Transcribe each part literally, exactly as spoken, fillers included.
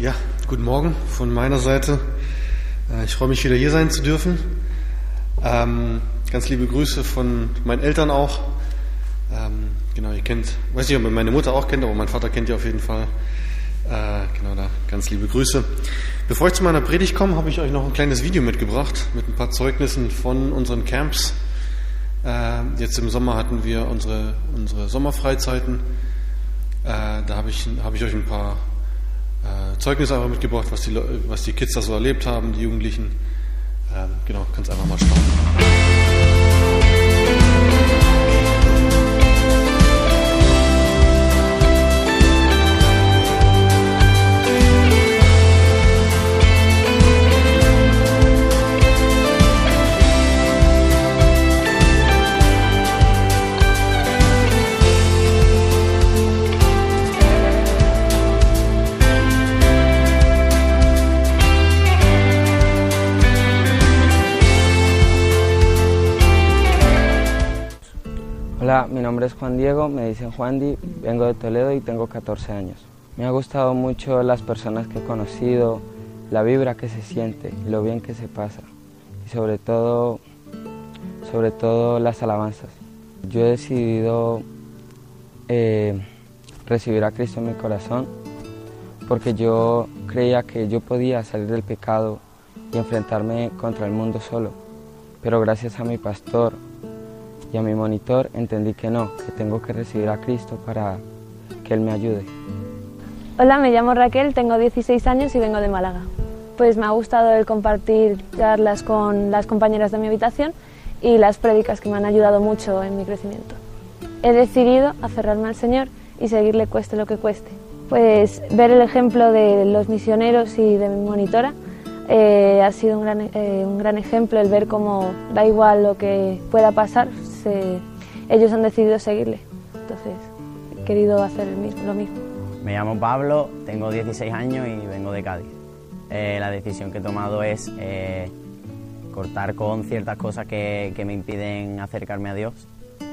Ja, guten Morgen von meiner Seite. Ich freue mich, wieder hier sein zu dürfen. Ähm, ganz liebe Grüße von meinen Eltern auch. Ähm, genau, ihr kennt, weiß nicht, ob ihr meine Mutter auch kennt, aber mein Vater kennt ihr auf jeden Fall. Äh, genau, da ganz liebe Grüße. Bevor ich zu meiner Predigt komme, habe ich euch noch ein kleines Video mitgebracht mit ein paar Zeugnissen von unseren Camps. Äh, jetzt im Sommer hatten wir unsere, unsere Sommerfreizeiten. Äh, da habe ich, habe ich euch ein paar äh, Zeugnisse einfach mitgebracht, was die, was die Kids da so erlebt haben, die Jugendlichen. Äh, genau, kannst einfach mal schauen. Hola, mi nombre es Juan Diego, me dicen Juandi, vengo de Toledo y tengo catorce años. Me ha gustado mucho las personas que he conocido, la vibra que se siente, lo bien que se pasa y sobre todo, sobre todo las alabanzas. Yo he decidido eh, recibir a Cristo en mi corazón porque yo creía que yo podía salir del pecado y enfrentarme contra el mundo solo, pero gracias a mi pastor y a mi monitor entendí que no, que tengo que recibir a Cristo para que Él me ayude. Hola, me llamo Raquel, tengo dieciséis años y vengo de Málaga. Pues me ha gustado el compartir charlas con las compañeras de mi habitación y las prédicas que me han ayudado mucho en mi crecimiento. He decidido aferrarme al Señor y seguirle cueste lo que cueste. Pues ver el ejemplo de los misioneros y de mi monitora Eh, ha sido un gran, eh, un gran ejemplo el ver cómo da igual lo que pueda pasar, se, ellos han decidido seguirle, entonces he querido hacer el mismo, lo mismo. Me llamo Pablo, tengo dieciséis años y vengo de Cádiz. Eh, la decisión que he tomado es eh, cortar con ciertas cosas que, que me impiden acercarme a Dios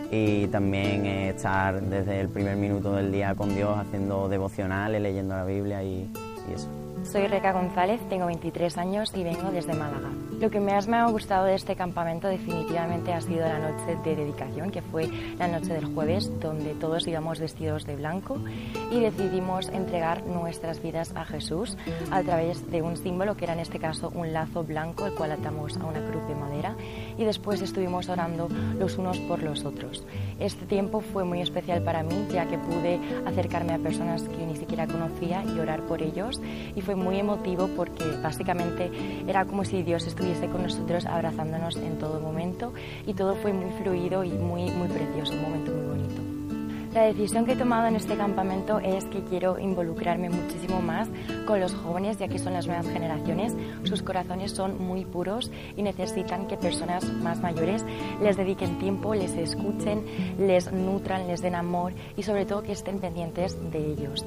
y también eh, estar desde el primer minuto del día con Dios haciendo devocionales, leyendo la Biblia y, y eso. Soy Reca González, tengo veintitrés años y vengo desde Málaga. Lo que más me ha gustado de este campamento definitivamente ha sido la noche de dedicación, que fue la noche del jueves, donde todos íbamos vestidos de blanco y decidimos entregar nuestras vidas a Jesús a través de un símbolo, que era en este caso un lazo blanco, el cual atamos a una cruz de madera, y después estuvimos orando los unos por los otros. Este tiempo fue muy especial para mí, ya que pude acercarme a personas que ni siquiera conocía y orar por ellos, y fue muy emotivo porque básicamente era como si Dios estuviese con nosotros abrazándonos en todo momento, y todo fue muy fluido y muy, muy precioso, un momento muy bonito. La decisión que he tomado en este campamento es que quiero involucrarme muchísimo más con los jóvenes, ya que son las nuevas generaciones. Sus corazones son muy puros y necesitan que personas más mayores les dediquen tiempo, les escuchen, les nutran, les den amor y sobre todo que estén pendientes de ellos.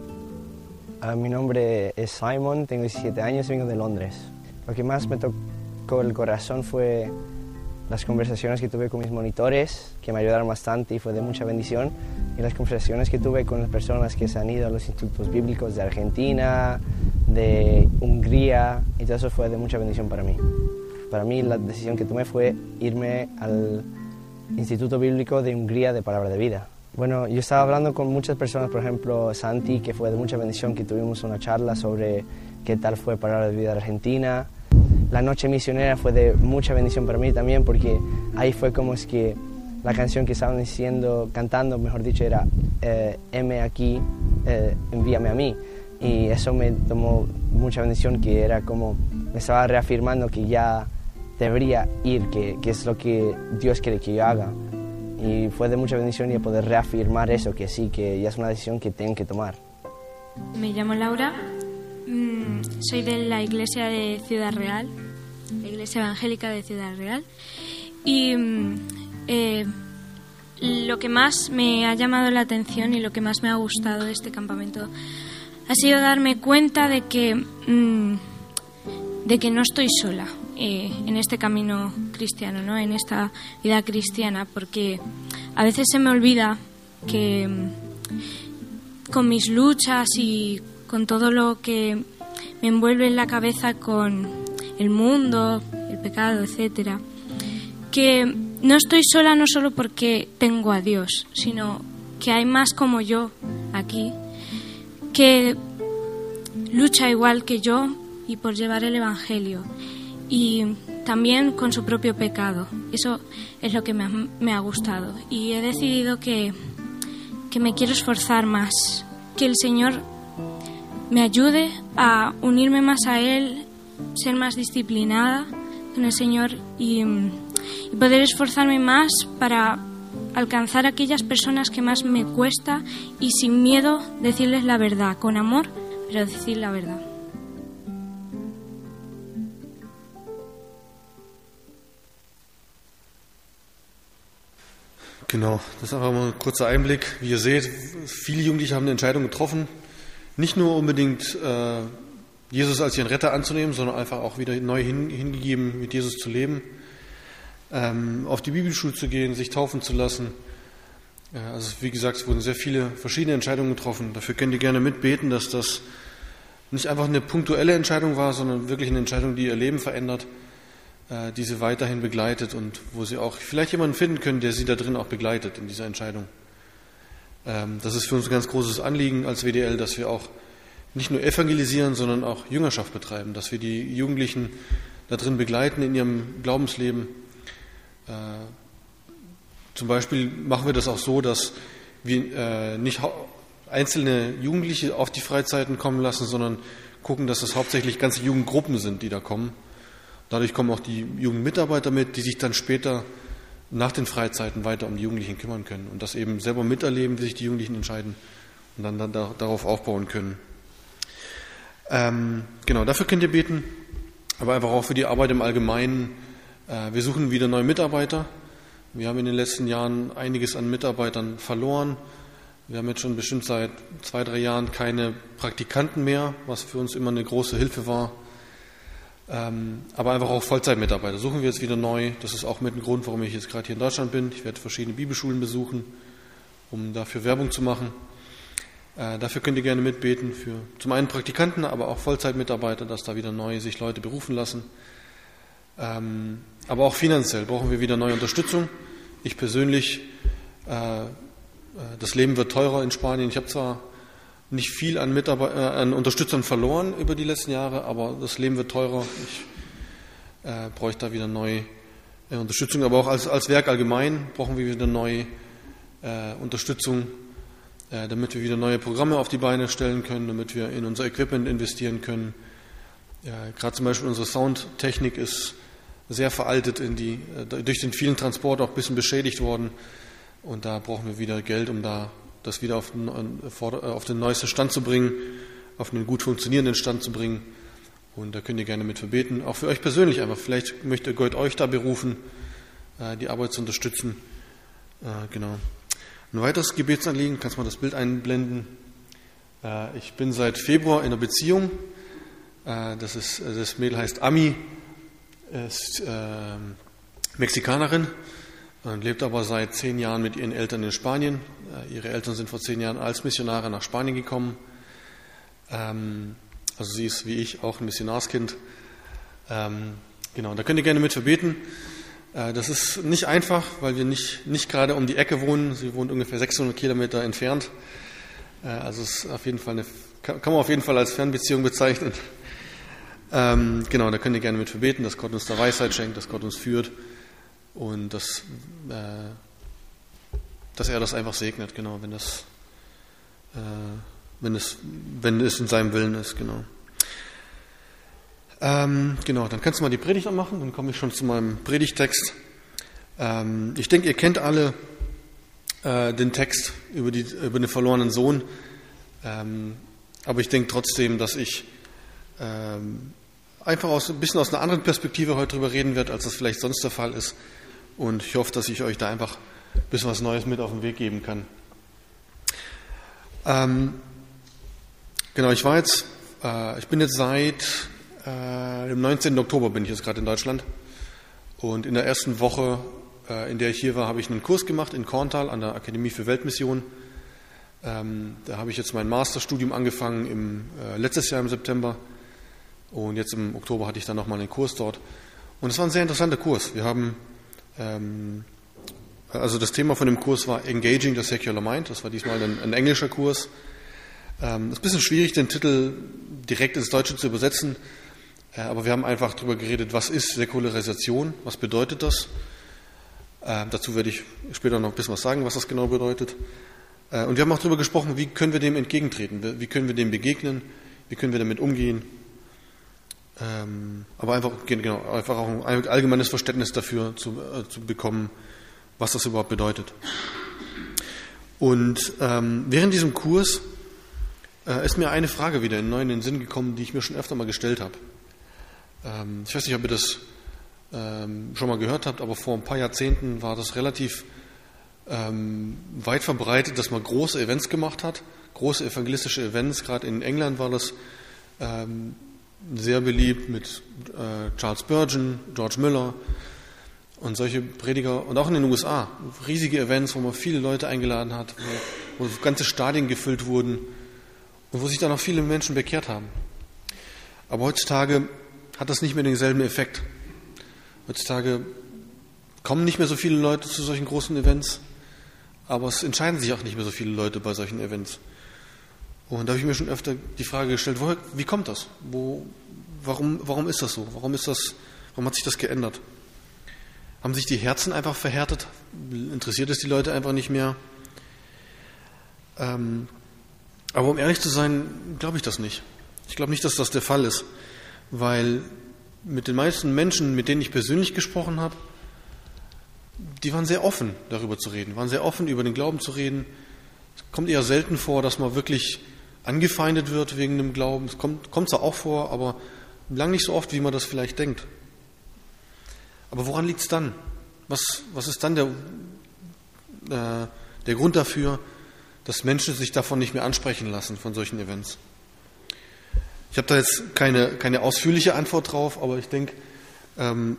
Uh, mi nombre es Simon, tengo diecisiete años y vengo de Londres. Lo que más me tocó el corazón fue las conversaciones que tuve con mis monitores, que me ayudaron bastante y fue de mucha bendición, y las conversaciones que tuve con las personas que se han ido a los institutos bíblicos de Argentina, de Hungría, y todo eso fue de mucha bendición para mí. Para mí la decisión que tomé fue irme al Instituto Bíblico de Hungría de Palabra de Vida. Bueno, yo estaba hablando con muchas personas, por ejemplo Santi, que fue de mucha bendición, que tuvimos una charla sobre qué tal fue Palabra de Vida de Argentina. La noche misionera fue de mucha bendición para mí también, porque ahí fue como es que la canción que estaban diciendo, cantando, mejor dicho, era eh, heme aquí, eh, envíame a mí. Y eso me tomó mucha bendición, que era como, me estaba reafirmando que ya debería ir, que, que es lo que Dios quiere que yo haga. Y fue de mucha bendición y poder reafirmar eso, que sí, que ya es una decisión que tengo que tomar. Me llamo Laura, mmm, soy de la iglesia de Ciudad Real, la iglesia evangélica de Ciudad Real, y eh, lo que más me ha llamado la atención y lo que más me ha gustado de este campamento ha sido darme cuenta de que, mmm, de que no estoy sola eh, en este camino cristiano, ¿no? En esta vida cristiana, porque a veces se me olvida que con mis luchas y con todo lo que me envuelve en la cabeza con el mundo, el pecado, etcétera, que no estoy sola no solo porque tengo a Dios, sino que hay más como yo aquí, que lucha igual que yo y por llevar el Evangelio, y también con su propio pecado. Eso es lo que me ha, me ha gustado, y he decidido que, que me quiero esforzar más, que el Señor me ayude a unirme más a Él, ser más disciplinada con el Señor y, y poder esforzarme más para alcanzar a aquellas personas que más me cuesta y sin miedo decirles la verdad, con amor, pero decir la verdad. Genau, das ist einfach mal ein kurzer Einblick. Wie ihr seht, viele Jugendliche haben eine Entscheidung getroffen, nicht nur unbedingt äh, Jesus als ihren Retter anzunehmen, sondern einfach auch wieder neu hin, hingegeben, mit Jesus zu leben, ähm, auf die Bibelschule zu gehen, sich taufen zu lassen. Ja, also wie gesagt, es wurden sehr viele verschiedene Entscheidungen getroffen. Dafür könnt ihr gerne mitbeten, dass das nicht einfach eine punktuelle Entscheidung war, sondern wirklich eine Entscheidung, die ihr Leben verändert, äh, die sie weiterhin begleitet und wo sie auch vielleicht jemanden finden können, der sie da drin auch begleitet in dieser Entscheidung. Ähm, das ist für uns ein ganz großes Anliegen als W D L, dass wir auch nicht nur evangelisieren, sondern auch Jüngerschaft betreiben, dass wir die Jugendlichen da drin begleiten in ihrem Glaubensleben. Äh, zum Beispiel machen wir das auch so, dass wir äh, nicht einzelne Jugendliche auf die Freizeiten kommen lassen, sondern gucken, dass es hauptsächlich ganze Jugendgruppen sind, die da kommen. Dadurch kommen auch die Jugendmitarbeiter mit, die sich dann später nach den Freizeiten weiter um die Jugendlichen kümmern können und das eben selber miterleben, wie sich die Jugendlichen entscheiden und dann, dann da, darauf aufbauen können. Ähm, genau, dafür könnt ihr beten, aber einfach auch für die Arbeit im Allgemeinen. Äh, wir suchen wieder neue Mitarbeiter. Wir haben in den letzten Jahren einiges an Mitarbeitern verloren. Wir haben jetzt schon bestimmt seit zwei, drei Jahren keine Praktikanten mehr, was für uns immer eine große Hilfe war. Ähm, aber einfach auch Vollzeitmitarbeiter suchen wir jetzt wieder neu. Das ist auch mit dem Grund, warum ich jetzt gerade hier in Deutschland bin. Ich werde verschiedene Bibelschulen besuchen, um dafür Werbung zu machen. Äh, dafür könnt ihr gerne mitbeten, für zum einen Praktikanten, aber auch Vollzeitmitarbeiter, dass da wieder neu sich Leute berufen lassen. Ähm, aber auch finanziell brauchen wir wieder neue Unterstützung. Ich persönlich, äh, das Leben wird teurer in Spanien. Ich habe zwar nicht viel an, Mitarbeit- äh, an Unterstützern verloren über die letzten Jahre, aber das Leben wird teurer. Ich äh, bräuchte da wieder neue äh, Unterstützung. Aber auch als, als Werk allgemein brauchen wir wieder neue äh, Unterstützung, äh, damit wir wieder neue Programme auf die Beine stellen können, damit wir in unser Equipment investieren können. Ja, gerade zum Beispiel unsere Soundtechnik ist sehr veraltet, in die, äh, durch den vielen Transport auch ein bisschen beschädigt worden. Und da brauchen wir wieder Geld, um da das wieder auf den, auf den neuesten Stand zu bringen, auf einen gut funktionierenden Stand zu bringen. Und da könnt ihr gerne mit verbeten. Auch für euch persönlich einfach. Vielleicht möchte Gott euch da berufen, die Arbeit zu unterstützen. Genau. Ein weiteres Gebetsanliegen, kannst du mal das Bild einblenden. Ich bin seit Februar in einer Beziehung. Das, ist, das Mädel heißt Ami, ist äh, Mexikanerin. Und lebt aber seit zehn Jahren mit ihren Eltern in Spanien. Ihre Eltern sind vor zehn Jahren als Missionare nach Spanien gekommen. Also sie ist wie ich auch ein Missionarskind. Genau, da könnt ihr gerne mit verbeten. Das ist nicht einfach, weil wir nicht, nicht gerade um die Ecke wohnen. Sie wohnt ungefähr sechshundert Kilometer entfernt. Also es ist auf jeden Fall eine, kann man auf jeden Fall als Fernbeziehung bezeichnen. Genau, da könnt ihr gerne mit verbeten, dass Gott uns da Weisheit schenkt, dass Gott uns führt. Und dass, äh, dass er das einfach segnet, genau, wenn das, äh, wenn es, wenn es in seinem Willen ist, genau. Ähm, genau, dann kannst du mal die Predigt anmachen, dann komme ich schon zu meinem Predigtext. Ähm, ich denke, ihr kennt alle äh, den Text über, die, über den verlorenen Sohn, ähm, aber ich denke trotzdem, dass ich ähm, einfach aus, ein bisschen aus einer anderen Perspektive heute drüber reden werde, als das vielleicht sonst der Fall ist. Und ich hoffe, dass ich euch da einfach ein bisschen was Neues mit auf den Weg geben kann. Ähm, genau, ich war jetzt, äh, ich bin jetzt seit äh, dem neunzehnten Oktober bin ich jetzt gerade in Deutschland. Und in der ersten Woche, äh, in der ich hier war, habe ich einen Kurs gemacht in Korntal an der Akademie für Weltmission. Ähm, da habe ich jetzt mein Masterstudium angefangen im, äh, letztes Jahr im September und jetzt im Oktober hatte ich dann nochmal einen Kurs dort. Und es war ein sehr interessanter Kurs. Wir haben, ähm, also das Thema von dem Kurs war Engaging the Secular Mind. Das war diesmal ein, ein englischer Kurs. Ähm, es ist ein bisschen schwierig, den Titel direkt ins Deutsche zu übersetzen, äh, aber wir haben einfach darüber geredet, was ist Säkularisation, was bedeutet das? Äh, dazu werde ich später noch ein bisschen was sagen, was das genau bedeutet. Äh, und wir haben auch darüber gesprochen, wie können wir dem entgegentreten, wie können wir dem begegnen, wie können wir damit umgehen. Ähm, aber einfach, genau, einfach auch ein allgemeines Verständnis dafür zu, äh, zu bekommen, was das überhaupt bedeutet. Und ähm, während diesem Kurs äh, ist mir eine Frage wieder neu in den Sinn gekommen, die ich mir schon öfter mal gestellt habe. Ähm, ich weiß nicht, ob ihr das ähm, schon mal gehört habt, aber vor ein paar Jahrzehnten war das relativ ähm, weit verbreitet, dass man große Events gemacht hat, große evangelistische Events. Gerade in England war das ähm, sehr beliebt mit äh, Charles Spurgeon, George Miller und solche Prediger. Und auch in den U S A riesige Events, wo man viele Leute eingeladen hat, wo, wo ganze Stadien gefüllt wurden und wo sich dann auch viele Menschen bekehrt haben. Aber heutzutage hat das nicht mehr denselben Effekt. Heutzutage kommen nicht mehr so viele Leute zu solchen großen Events, aber es entscheiden sich auch nicht mehr so viele Leute bei solchen Events. Und da habe ich mir schon öfter die Frage gestellt, woher, wie kommt das? Wo, warum, warum ist das so? Warum ist das, warum hat sich das geändert? Haben sich die Herzen einfach verhärtet? Interessiert es die Leute einfach nicht mehr? Ähm, aber um ehrlich zu sein, glaube ich das nicht. Ich glaube nicht, dass das der Fall ist, weil mit den meisten Menschen, mit denen ich persönlich gesprochen habe, die waren sehr offen, darüber zu reden, waren sehr offen, über den Glauben zu reden. Es kommt eher selten vor, dass man wirklich angefeindet wird wegen dem Glauben. Es kommt, kommt zwar auch vor, aber lang nicht so oft, wie man das vielleicht denkt. Aber woran liegt es dann? Was, was ist dann der, äh, der Grund dafür, dass Menschen sich davon nicht mehr ansprechen lassen, von solchen Events? Ich habe da jetzt keine, keine ausführliche Antwort drauf, aber ich denke, ähm,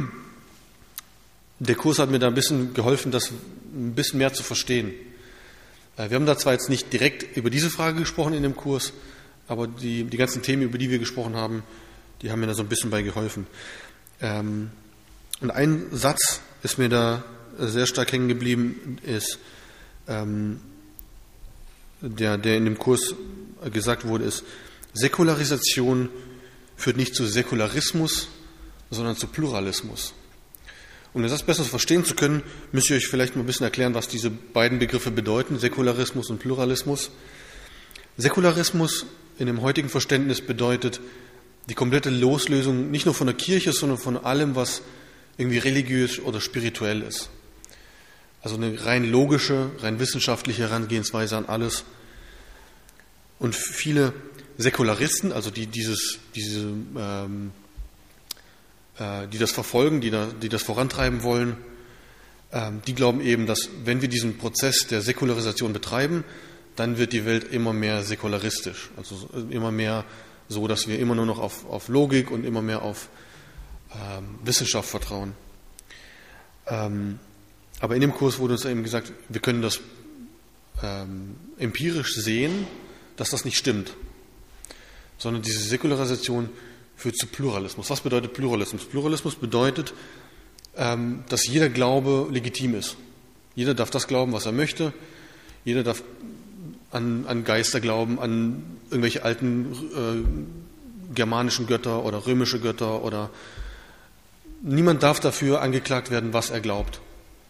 der Kurs hat mir da ein bisschen geholfen, das ein bisschen mehr zu verstehen. Wir haben da zwar jetzt nicht direkt über diese Frage gesprochen in dem Kurs, aber die, die ganzen Themen, über die wir gesprochen haben, die haben mir da so ein bisschen bei geholfen. Ähm, und ein Satz ist mir da sehr stark hängen geblieben, ist, ähm, der, der in dem Kurs gesagt wurde, ist, Säkularisation führt nicht zu Säkularismus, sondern zu Pluralismus. Um das besser verstehen zu können, müsst ihr euch vielleicht mal ein bisschen erklären, was diese beiden Begriffe bedeuten, Säkularismus und Pluralismus. Säkularismus in dem heutigen Verständnis bedeutet die komplette Loslösung nicht nur von der Kirche, sondern von allem, was irgendwie religiös oder spirituell ist. Also eine rein logische, rein wissenschaftliche Herangehensweise an alles. Und viele Säkularisten, also die dieses, diese, ähm, äh, die das verfolgen, die, da, die das vorantreiben wollen, ähm, die glauben eben, dass wenn wir diesen Prozess der Säkularisation betreiben, dann wird die Welt immer mehr säkularistisch, also immer mehr so, dass wir immer nur noch auf, auf Logik und immer mehr auf ähm, Wissenschaft vertrauen. Ähm, aber in dem Kurs wurde uns eben gesagt, wir können das ähm, empirisch sehen, dass das nicht stimmt, sondern diese Säkularisation führt zu Pluralismus. Was bedeutet Pluralismus? Pluralismus bedeutet, ähm, dass jeder Glaube legitim ist. Jeder darf das glauben, was er möchte. Jeder darf an, an Geister glauben, an irgendwelche alten äh, germanischen Götter oder römische Götter, oder niemand darf dafür angeklagt werden, was er glaubt.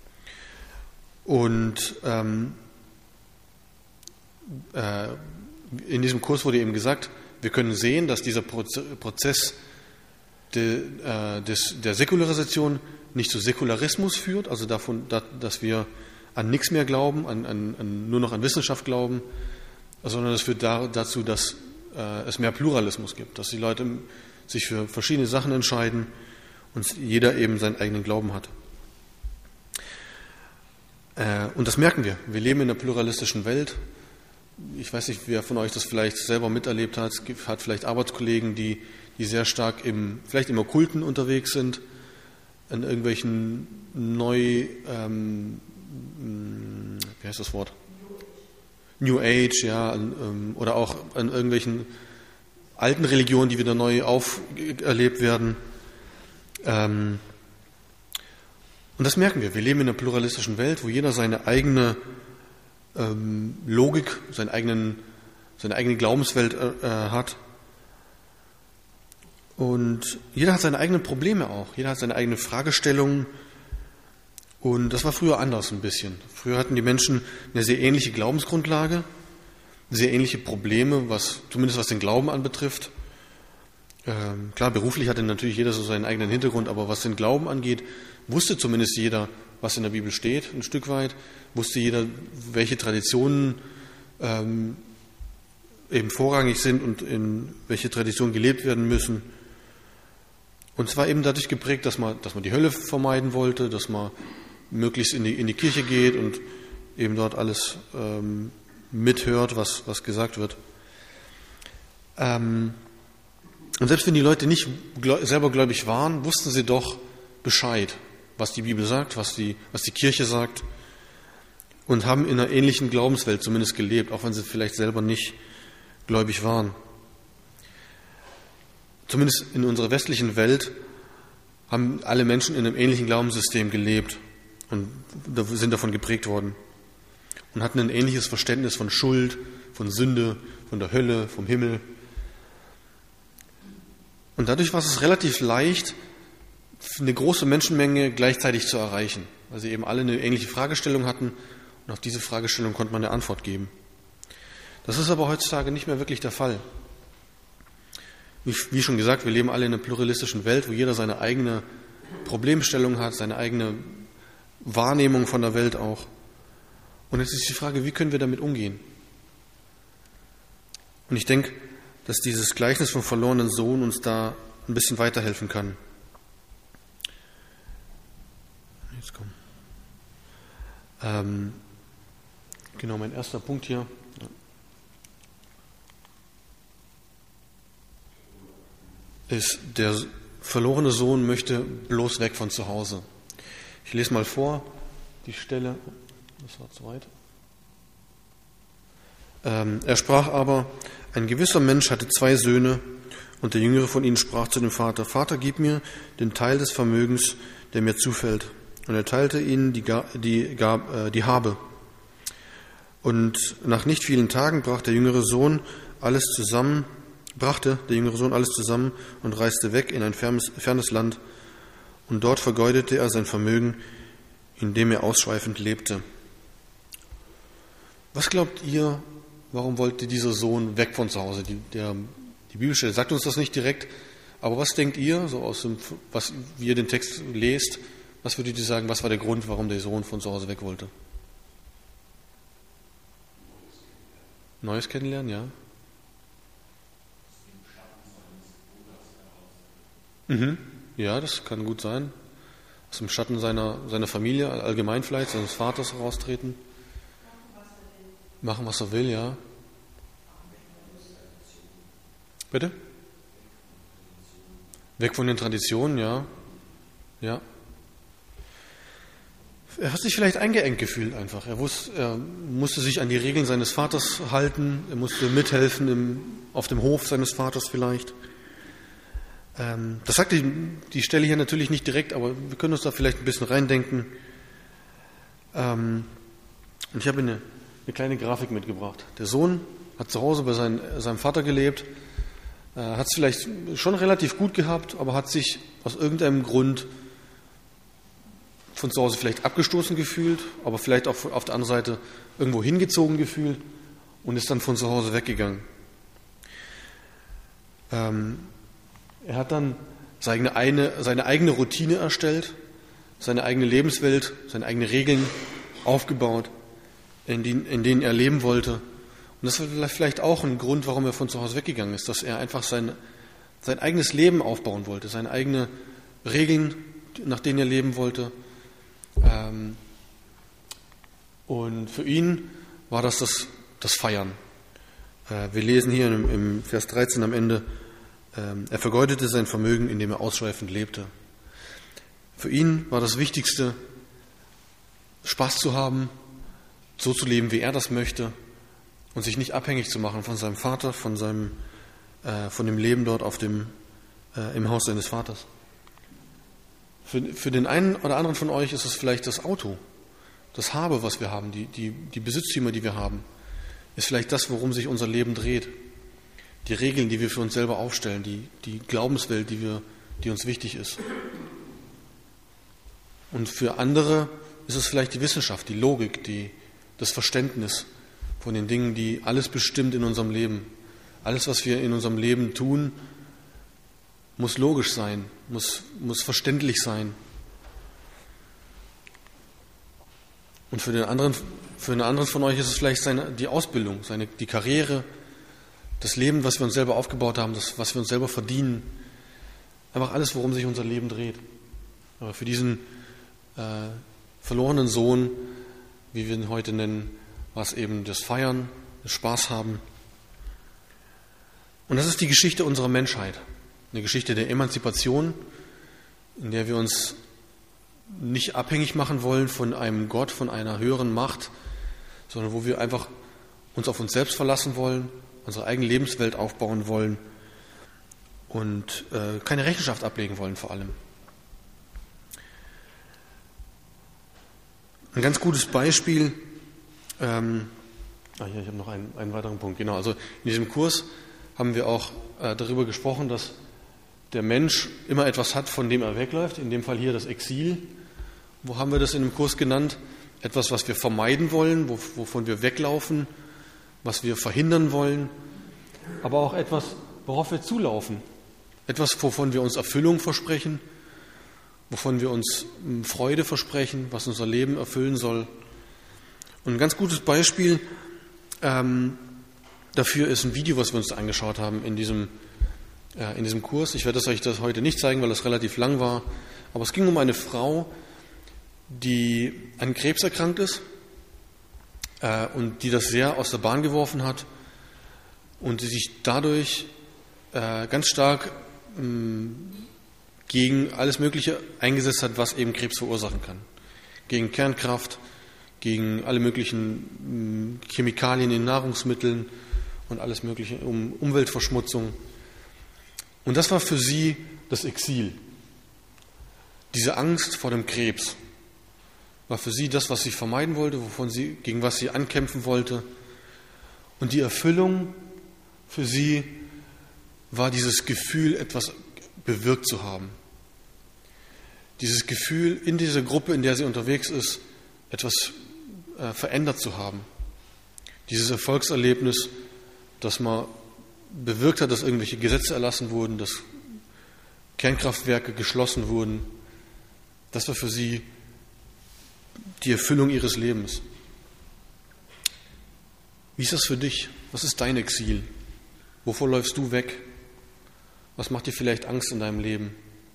Und ähm, äh, in diesem Kurs wurde eben gesagt, wir können sehen, dass dieser Prozess de, äh, des, der Säkularisation nicht zu Säkularismus führt, also davon, dass wir an nichts mehr glauben, an, an, an, nur noch an Wissenschaft glauben, sondern es führt da, dazu, dass äh, es mehr Pluralismus gibt, dass die Leute sich für verschiedene Sachen entscheiden und jeder eben seinen eigenen Glauben hat. Äh, und das merken wir. Wir leben in einer pluralistischen Welt. Ich weiß nicht, wer von euch das vielleicht selber miterlebt hat. Es hat vielleicht Arbeitskollegen, die, die sehr stark im, vielleicht im Okkulten unterwegs sind, in irgendwelchen neu, ähm, wie heißt das Wort? New Age, ja, an, ähm, oder auch an irgendwelchen alten Religionen, die wieder neu auferlebt werden. Ähm, und das merken wir. Wir leben in einer pluralistischen Welt, wo jeder seine eigene ähm, Logik, seinen eigenen, seine eigene Glaubenswelt äh, hat. Und jeder hat seine eigenen Probleme auch. Jeder hat seine eigenen Fragestellungen. Und das war früher anders ein bisschen. Früher hatten die Menschen eine sehr ähnliche Glaubensgrundlage, sehr ähnliche Probleme, was zumindest was den Glauben anbetrifft. Ähm, klar, beruflich hatte natürlich jeder so seinen eigenen Hintergrund, aber was den Glauben angeht, wusste zumindest jeder, was in der Bibel steht, ein Stück weit. Wusste jeder, welche Traditionen ähm, eben vorrangig sind und in welche Traditionen gelebt werden müssen. Und zwar eben dadurch geprägt, dass man, dass man die Hölle vermeiden wollte, dass man möglichst in die, in die Kirche geht und eben dort alles ähm, mithört, was, was gesagt wird. Ähm, und selbst wenn die Leute nicht gläu- selber gläubig waren, wussten sie doch Bescheid, was die Bibel sagt, was die, was die Kirche sagt, und haben in einer ähnlichen Glaubenswelt zumindest gelebt, auch wenn sie vielleicht selber nicht gläubig waren. Zumindest in unserer westlichen Welt haben alle Menschen in einem ähnlichen Glaubenssystem gelebt und sind davon geprägt worden und hatten ein ähnliches Verständnis von Schuld, von Sünde, von der Hölle, vom Himmel. Und dadurch war es relativ leicht, eine große Menschenmenge gleichzeitig zu erreichen, weil sie eben alle eine ähnliche Fragestellung hatten und auf diese Fragestellung konnte man eine Antwort geben. Das ist aber heutzutage nicht mehr wirklich der Fall. Wie schon gesagt, wir leben alle in einer pluralistischen Welt, wo jeder seine eigene Problemstellung hat, seine eigene Wahrnehmung von der Welt auch. Und jetzt ist die Frage, wie können wir damit umgehen? Und ich denke, dass dieses Gleichnis vom verlorenen Sohn uns da ein bisschen weiterhelfen kann. Jetzt komm. Ähm, genau, mein erster Punkt hier. Ist, der verlorene Sohn möchte bloß weg von zu Hause. Ich lese mal vor, die Stelle, das war zu weit. Ähm, er sprach aber, ein gewisser Mensch hatte zwei Söhne, und der jüngere von ihnen sprach zu dem Vater, Vater, gib mir den Teil des Vermögens, der mir zufällt. Und er teilte ihnen die, die, äh, die Habe. Und nach nicht vielen Tagen brach der jüngere Sohn alles zusammen, brachte der jüngere Sohn alles zusammen und reiste weg in ein fernes, fernes Land. Und dort vergeudete er sein Vermögen, indem er ausschweifend lebte. Was glaubt ihr, warum wollte dieser Sohn weg von zu Hause? Die, der, die Bibelstelle sagt uns das nicht direkt, aber was denkt ihr, so aus dem, was, wie ihr den Text lest, was würdet ihr sagen, was war der Grund, warum der Sohn von zu Hause weg wollte? Neues kennenlernen, ja? Mhm. Ja, das kann gut sein. Aus dem Schatten seiner, seiner Familie, allgemein vielleicht, seines Vaters heraustreten. Machen, was er will, ja. Bitte? Weg von den Traditionen, ja. Ja. Er hat sich vielleicht eingeengt gefühlt einfach. Er, wusste, er musste sich an die Regeln seines Vaters halten. Er musste mithelfen im, auf dem Hof seines Vaters vielleicht. Ähm, das sagt die, die Stelle hier natürlich nicht direkt, aber wir können uns da vielleicht ein bisschen reindenken. Ähm, und ich habe eine, eine kleine Grafik mitgebracht. Der Sohn hat zu Hause bei sein, seinem Vater gelebt, äh, hat es vielleicht schon relativ gut gehabt, aber hat sich aus irgendeinem Grund von zu Hause vielleicht abgestoßen gefühlt, aber vielleicht auch auf der anderen Seite irgendwo hingezogen gefühlt und ist dann von zu Hause weggegangen. Ähm, er hat dann seine, eine, seine eigene Routine erstellt, seine eigene Lebenswelt, seine eigenen Regeln aufgebaut, in, die, in denen er leben wollte. Und das war vielleicht auch ein Grund, warum er von zu Hause weggegangen ist, dass er einfach sein, sein eigenes Leben aufbauen wollte, seine eigenen Regeln, nach denen er leben wollte. Ähm, und für ihn war das das, das Feiern. Äh, wir lesen hier im, im Vers dreizehn am Ende, ähm, er vergeudete sein Vermögen, indem er ausschweifend lebte. Für ihn war das Wichtigste, Spaß zu haben, so zu leben, wie er das möchte, und sich nicht abhängig zu machen von seinem Vater, von seinem, äh, von dem Leben dort auf dem, äh, im Haus seines Vaters. Für, für den einen oder anderen von euch ist es vielleicht das Auto, das Habe, was wir haben, die, die, die Besitztümer, die wir haben, ist vielleicht das, worum sich unser Leben dreht. Die Regeln, die wir für uns selber aufstellen, die, die Glaubenswelt, die, wir, die uns wichtig ist. Und für andere ist es vielleicht die Wissenschaft, die Logik, die, das Verständnis von den Dingen, die alles bestimmt in unserem Leben. Alles, was wir in unserem Leben tun, muss logisch sein, muss, muss verständlich sein. Und für den anderen, für den anderen von euch ist es vielleicht seine, die Ausbildung, seine, die Karriere, das Leben, was wir uns selber aufgebaut haben, das, was wir uns selber verdienen. Einfach alles, worum sich unser Leben dreht. Aber für diesen äh, verlorenen Sohn, wie wir ihn heute nennen, war es eben das Feiern, das Spaß haben. Und das ist die Geschichte unserer Menschheit. Eine Geschichte der Emanzipation, in der wir uns nicht abhängig machen wollen von einem Gott, von einer höheren Macht, sondern wo wir einfach uns auf uns selbst verlassen wollen, unsere eigene Lebenswelt aufbauen wollen und äh, keine Rechenschaft ablegen wollen vor allem. Ein ganz gutes Beispiel, ähm, ah ja, ich habe noch einen, einen weiteren Punkt, genau, also in diesem Kurs haben wir auch äh, darüber gesprochen, dass der Mensch immer etwas hat, von dem er wegläuft, in dem Fall hier das Exil. Wo haben wir das in dem Kurs genannt? Etwas, was wir vermeiden wollen, wovon wir weglaufen, was wir verhindern wollen, aber auch etwas, worauf wir zulaufen. Etwas, wovon wir uns Erfüllung versprechen, wovon wir uns Freude versprechen, was unser Leben erfüllen soll. Und ein ganz gutes Beispiel ähm, dafür ist ein Video, was wir uns angeschaut haben in diesem in diesem Kurs. Ich werde es euch das heute nicht zeigen, weil das relativ lang war. Aber es ging um eine Frau, die an Krebs erkrankt ist äh, und die das sehr aus der Bahn geworfen hat und die sich dadurch äh, ganz stark mh, gegen alles Mögliche eingesetzt hat, was eben Krebs verursachen kann. Gegen Kernkraft, gegen alle möglichen mh, Chemikalien in Nahrungsmitteln und alles Mögliche, um Umweltverschmutzung. Und das war für sie das Exil. Diese Angst vor dem Krebs war für sie das, was sie vermeiden wollte, wovon sie, gegen was sie ankämpfen wollte. Und die Erfüllung für sie war dieses Gefühl, etwas bewirkt zu haben. Dieses Gefühl, in dieser Gruppe, in der sie unterwegs ist, etwas äh, verändert zu haben. Dieses Erfolgserlebnis, dass man bewirkt hat, dass irgendwelche Gesetze erlassen wurden, dass Kernkraftwerke geschlossen wurden. Das war für sie die Erfüllung ihres Lebens. Wie ist das für dich? Was ist dein Exil? Wovor läufst du weg? Was macht dir vielleicht Angst in deinem Leben?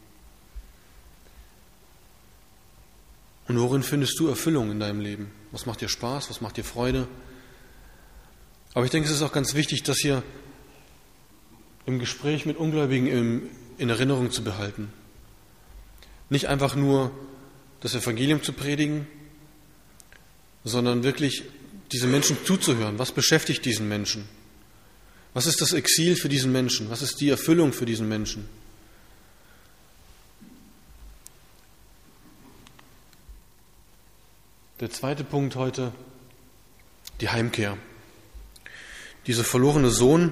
Und worin findest du Erfüllung in deinem Leben? Was macht dir Spaß? Was macht dir Freude? Aber ich denke, es ist auch ganz wichtig, das hier im Gespräch mit Ungläubigen in, in Erinnerung zu behalten. Nicht einfach nur das Evangelium zu predigen, sondern wirklich diesen Menschen zuzuhören. Was beschäftigt diesen Menschen? Was ist das Exil für diesen Menschen? Was ist die Erfüllung für diesen Menschen? Der zweite Punkt heute, die Heimkehr. Dieser verlorene Sohn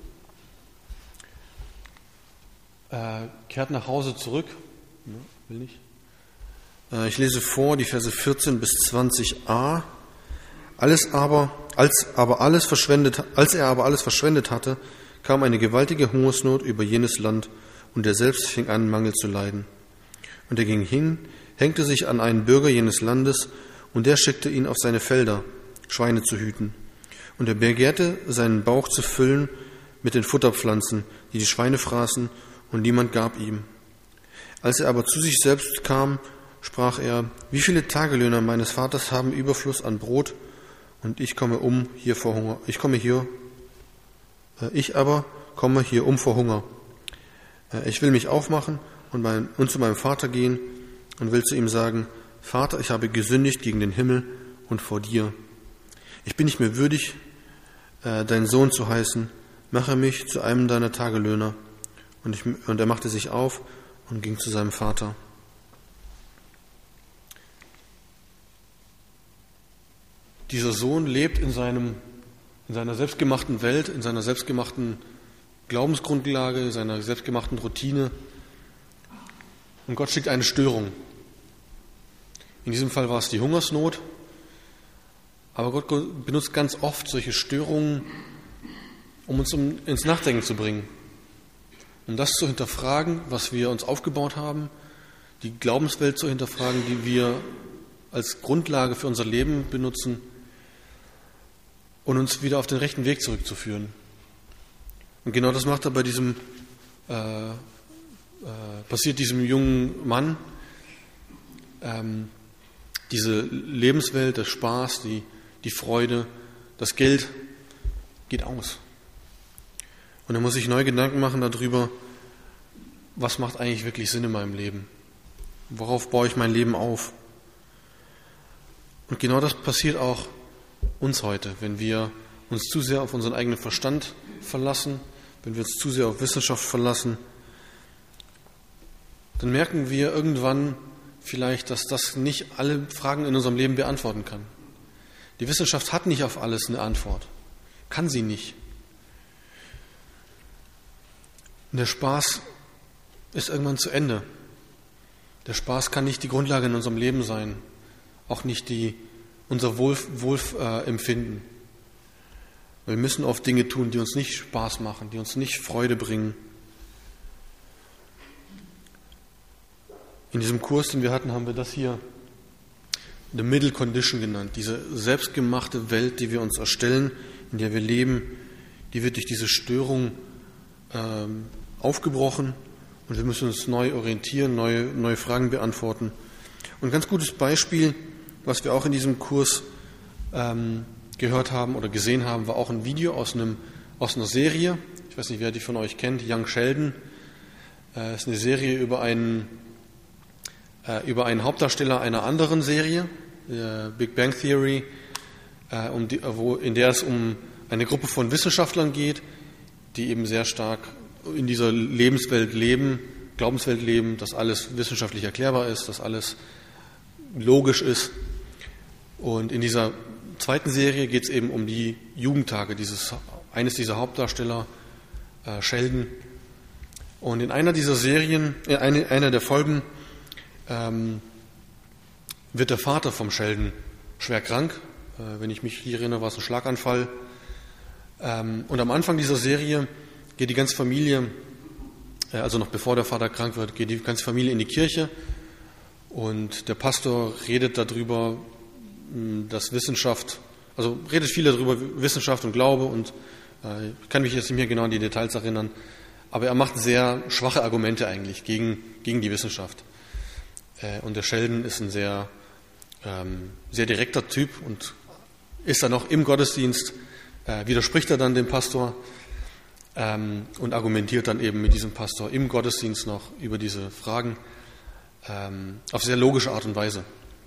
äh, kehrt nach Hause zurück. Ja, will nicht. Äh, ich lese vor die Verse vierzehn bis zwanzig a. Alles aber, als aber alles verschwendet, als er aber alles verschwendet hatte, kam eine gewaltige Hungersnot über jenes Land, und er selbst fing an, Mangel zu leiden. Und er ging hin, hängte sich an einen Bürger jenes Landes, und der schickte ihn auf seine Felder, Schweine zu hüten. Und er begehrte, seinen Bauch zu füllen mit den Futterpflanzen, die die Schweine fraßen, und niemand gab ihm. Als er aber zu sich selbst kam, sprach er: Wie viele Tagelöhner meines Vaters haben Überfluss an Brot, und ich komme um hier vor Hunger. Ich komme hier, äh, ich aber komme hier um vor Hunger. Äh, ich will mich aufmachen und, mein, und zu meinem Vater gehen und will zu ihm sagen: Vater, ich habe gesündigt gegen den Himmel und vor dir. Ich bin nicht mehr würdig, äh, dein Sohn zu heißen, mache mich zu einem deiner Tagelöhner. Und, ich, und er machte sich auf und ging zu seinem Vater. Dieser Sohn lebt in, seinem, in seiner selbstgemachten Welt, in seiner selbstgemachten Glaubensgrundlage, in seiner selbstgemachten Routine. Und Gott schickt eine Störung. In diesem Fall war es die Hungersnot. Aber Gott benutzt ganz oft solche Störungen, um uns ins Nachdenken zu bringen. Um das zu hinterfragen, was wir uns aufgebaut haben, die Glaubenswelt zu hinterfragen, die wir als Grundlage für unser Leben benutzen und uns wieder auf den rechten Weg zurückzuführen. Und genau das macht er bei diesem, äh, äh, passiert diesem jungen Mann. Ähm, diese Lebenswelt, der Spaß, die, die Freude, das Geld geht aus. Und er muss sich neu Gedanken machen darüber, was macht eigentlich wirklich Sinn in meinem Leben? Worauf baue ich mein Leben auf? Und genau das passiert auch uns heute, wenn wir uns zu sehr auf unseren eigenen Verstand verlassen, wenn wir uns zu sehr auf Wissenschaft verlassen, dann merken wir irgendwann vielleicht, dass das nicht alle Fragen in unserem Leben beantworten kann. Die Wissenschaft hat nicht auf alles eine Antwort. Kann sie nicht. Und der Spaß ist irgendwann zu Ende. Der Spaß kann nicht die Grundlage in unserem Leben sein, auch nicht die, unser Wohlempfinden. Äh, wir müssen oft Dinge tun, die uns nicht Spaß machen, die uns nicht Freude bringen. In diesem Kurs, den wir hatten, haben wir das hier The Middle Condition genannt. Diese selbstgemachte Welt, die wir uns erstellen, in der wir leben, die wird durch diese Störung ähm, aufgebrochen und wir müssen uns neu orientieren, neue, neue Fragen beantworten. Und ein ganz gutes Beispiel, was wir auch in diesem Kurs ähm, gehört haben oder gesehen haben, war auch ein Video aus, einem, aus einer Serie. Ich weiß nicht, wer die von euch kennt, Young Sheldon. Es äh, ist eine Serie über einen, äh, über einen Hauptdarsteller einer anderen Serie, äh, Big Bang Theory, äh, um die, wo, in der es um eine Gruppe von Wissenschaftlern geht, die eben sehr stark in dieser Lebenswelt leben, Glaubenswelt leben, dass alles wissenschaftlich erklärbar ist, dass alles logisch ist. Und in dieser zweiten Serie geht es eben um die Jugendtage dieses, eines dieser Hauptdarsteller, äh, Sheldon. Und in einer dieser Serien, in eine, einer der Folgen, ähm, wird der Vater vom Sheldon schwer krank. Äh, wenn ich mich hier erinnere, war es ein Schlaganfall. Ähm, und am Anfang dieser Serie geht die ganze Familie, äh, also noch bevor der Vater krank wird, geht die ganze Familie in die Kirche. Und der Pastor redet darüber, dass Wissenschaft, also redet viel darüber, Wissenschaft und Glaube, und äh, ich kann mich jetzt nicht mehr genau an die Details erinnern, aber er macht sehr schwache Argumente eigentlich gegen, gegen die Wissenschaft. Äh, und der Sheldon ist ein sehr, ähm, sehr direkter Typ und ist dann auch im Gottesdienst, äh, widerspricht er dann dem Pastor ähm, und argumentiert dann eben mit diesem Pastor im Gottesdienst noch über diese Fragen ähm, auf sehr logische Art und Weise.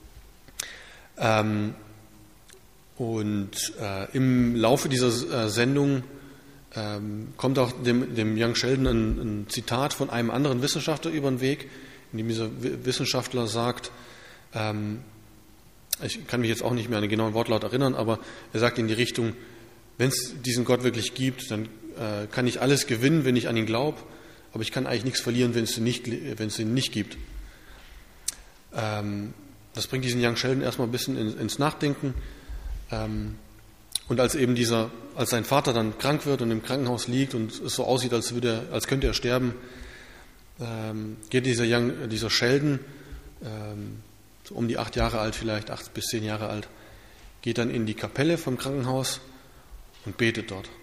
Ähm, und äh, im Laufe dieser äh, Sendung ähm, kommt auch dem, dem Young Sheldon ein, ein Zitat von einem anderen Wissenschaftler über den Weg, in dem dieser Wissenschaftler sagt, ähm, ich kann mich jetzt auch nicht mehr an den genauen Wortlaut erinnern, aber er sagt in die Richtung, wenn es diesen Gott wirklich gibt, dann äh, kann ich alles gewinnen, wenn ich an ihn glaube, aber ich kann eigentlich nichts verlieren, wenn es ihn nicht, wenn es ihn nicht gibt. Ähm, Das bringt diesen Young Sheldon erstmal ein bisschen ins Nachdenken. Und als eben dieser, als sein Vater dann krank wird und im Krankenhaus liegt und es so aussieht, als würde er, als könnte er sterben, geht dieser Young, dieser Sheldon, so um die acht Jahre alt vielleicht, acht bis zehn Jahre alt, geht dann in die Kapelle vom Krankenhaus und betet dort.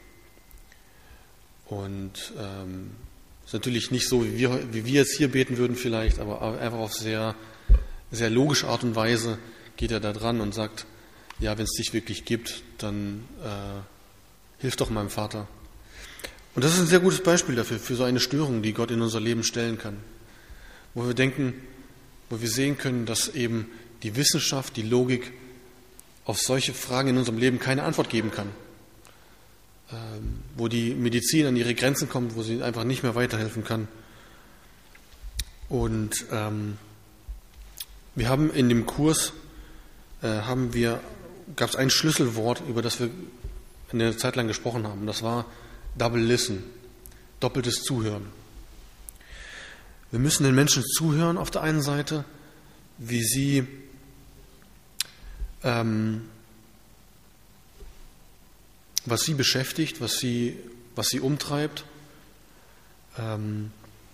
Und ähm, ist natürlich nicht so, wie wir, wie wir jetzt hier beten würden vielleicht, aber einfach auf sehr sehr logische Art und Weise geht er da dran und sagt, ja, wenn es dich wirklich gibt, dann äh, hilf doch meinem Vater. Und das ist ein sehr gutes Beispiel dafür, für so eine Störung, die Gott in unser Leben stellen kann. Wo wir denken, wo wir sehen können, dass eben die Wissenschaft, die Logik auf solche Fragen in unserem Leben keine Antwort geben kann. ähm, wo die Medizin an ihre Grenzen kommt, wo sie einfach nicht mehr weiterhelfen kann. Und ähm, wir haben in dem Kurs, äh, haben wir, gab es ein Schlüsselwort, über das wir eine Zeit lang gesprochen haben. Das war Double Listen, doppeltes Zuhören. Wir müssen den Menschen zuhören auf der einen Seite, wie sie ähm, was sie beschäftigt, was sie, was sie umtreibt. Ähm,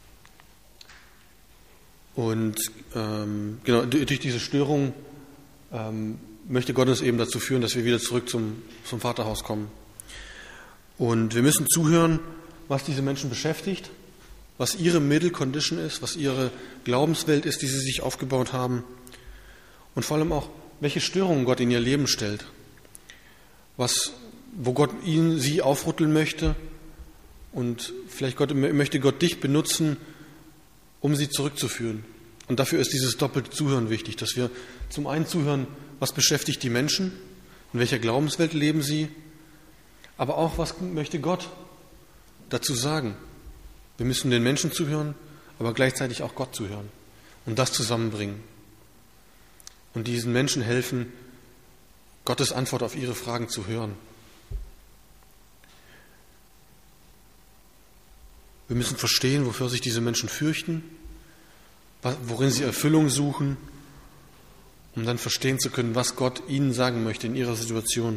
und ähm, genau, durch diese Störung ähm, möchte Gott uns eben dazu führen, dass wir wieder zurück zum, zum Vaterhaus kommen. Und wir müssen zuhören, was diese Menschen beschäftigt, was ihre Middle Condition ist, was ihre Glaubenswelt ist, die sie sich aufgebaut haben. Und vor allem auch, welche Störungen Gott in ihr Leben stellt. Was, wo Gott ihn, sie aufrütteln möchte. Und vielleicht Gott, möchte Gott dich benutzen, um sie zurückzuführen. Und dafür ist dieses doppelte Zuhören wichtig, dass wir zum einen zuhören, was beschäftigt die Menschen, in welcher Glaubenswelt leben sie, aber auch, was möchte Gott dazu sagen. Wir müssen den Menschen zuhören, aber gleichzeitig auch Gott zuhören und das zusammenbringen. Und diesen Menschen helfen, Gottes Antwort auf ihre Fragen zu hören. Wir müssen verstehen, wofür sich diese Menschen fürchten, worin sie Erfüllung suchen, um dann verstehen zu können, was Gott ihnen sagen möchte in ihrer Situation.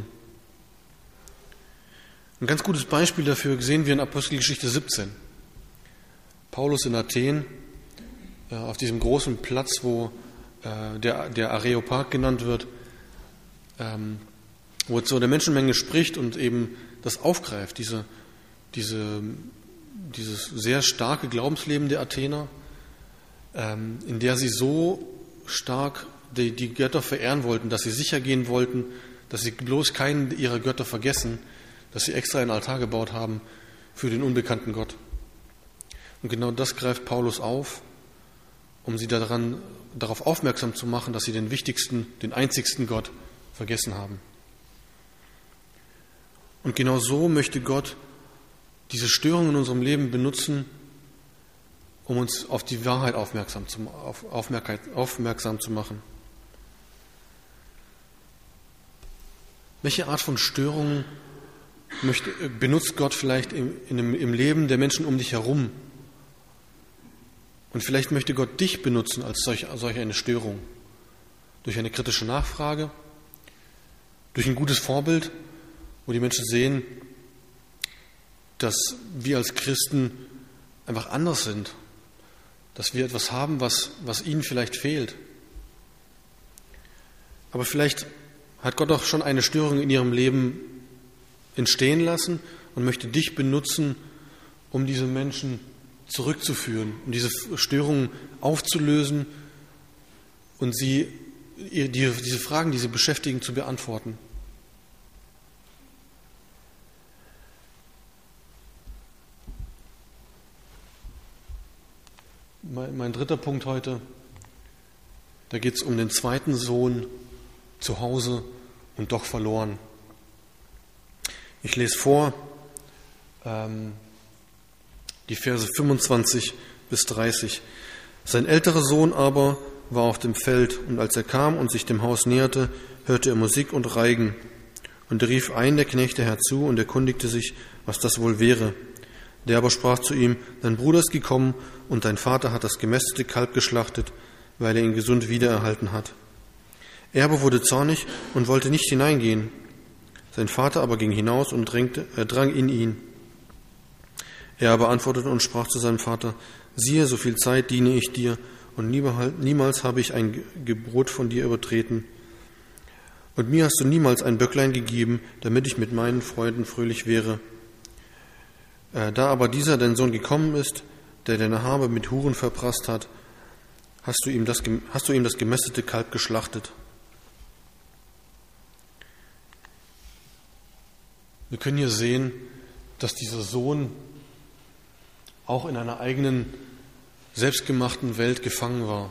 Ein ganz gutes Beispiel dafür sehen wir in Apostelgeschichte siebzehn. Paulus in Athen, auf diesem großen Platz, wo der, der Areopag genannt wird, wo er zu der Menschenmenge spricht und eben das aufgreift, diese, diese, dieses sehr starke Glaubensleben der Athener, in der sie so stark die, die Götter verehren wollten, dass sie sicher gehen wollten, dass sie bloß keinen ihrer Götter vergessen, dass sie extra einen Altar gebaut haben für den unbekannten Gott. Und genau das greift Paulus auf, um sie daran, darauf aufmerksam zu machen, dass sie den wichtigsten, den einzigsten Gott vergessen haben. Und genau so möchte Gott diese Störungen in unserem Leben benutzen, um uns auf die Wahrheit aufmerksam zu, auf, aufmerksam zu machen. Welche Art von Störungen möchte, benutzt Gott vielleicht im, in, im Leben der Menschen um dich herum? Und vielleicht möchte Gott dich benutzen als solch, solch eine Störung. Durch eine kritische Nachfrage, durch ein gutes Vorbild, wo die Menschen sehen, dass wir als Christen einfach anders sind. Dass wir etwas haben, was, was ihnen vielleicht fehlt. Aber vielleicht hat Gott auch schon eine Störung in ihrem Leben entstehen lassen und möchte dich benutzen, um diese Menschen zurückzuführen, um diese Störungen aufzulösen und sie, die, diese Fragen, die sie beschäftigen, zu beantworten. Mein, mein dritter Punkt heute, da geht es um den zweiten Sohn zu Hause und doch verloren. Ich lese vor ähm, die Verse fünfundzwanzig bis dreißig. Sein älterer Sohn aber war auf dem Feld, und als er kam und sich dem Haus näherte, hörte er Musik und Reigen. Und er rief einen der Knechte herzu und erkundigte sich, was das wohl wäre. Der aber sprach zu ihm: Dein Bruder ist gekommen, und dein Vater hat das gemästete Kalb geschlachtet, weil er ihn gesund wiedererhalten hat. Er aber wurde zornig und wollte nicht hineingehen. Sein Vater aber ging hinaus und drängte, äh, drang in ihn. Er aber antwortete und sprach zu seinem Vater: Siehe, so viel Zeit diene ich dir, und niemals habe ich ein Gebot von dir übertreten. Und mir hast du niemals ein Böcklein gegeben, damit ich mit meinen Freunden fröhlich wäre. Äh, da aber dieser dein Sohn gekommen ist, der deine Habe mit Huren verprasst hat, hast du ihm das, hast du ihm das gemästete Kalb geschlachtet. Wir können hier sehen, dass dieser Sohn auch in einer eigenen, selbstgemachten Welt gefangen war.